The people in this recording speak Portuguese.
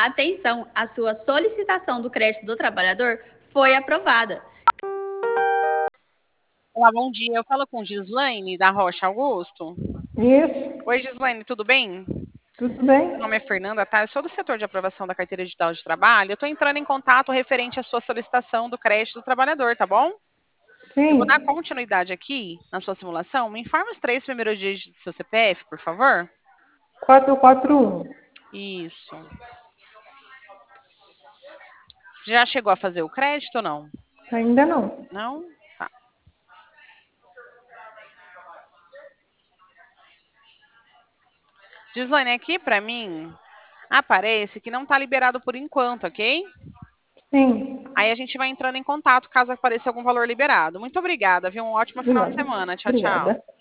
Atenção, a sua solicitação do crédito do trabalhador foi aprovada. Olá, bom dia. Eu falo com Gislaine, da Rocha Augusto. Isso, Oi, Gislaine, tudo bem? tudo bem? Meu nome é Fernanda, tá? Eu sou do setor de aprovação da carteira digital de trabalho. Eu estou entrando em contato referente à sua solicitação do crédito do trabalhador, tá bom? Eu vou dar Sim, continuidade aqui na sua simulação. Me informa os 3 primeiros dígitos do seu CPF, por favor. 441. Isso. Já chegou a fazer o crédito ou não? Ainda não. Não? Tá. Gislaine, aqui para mim aparece que não está liberado por enquanto, ok? Sim, Aí a gente vai entrando em contato caso apareça algum valor liberado. Muito obrigada, viu? Um ótimo de final de nada. semana. Tchau, tchau. Obrigada.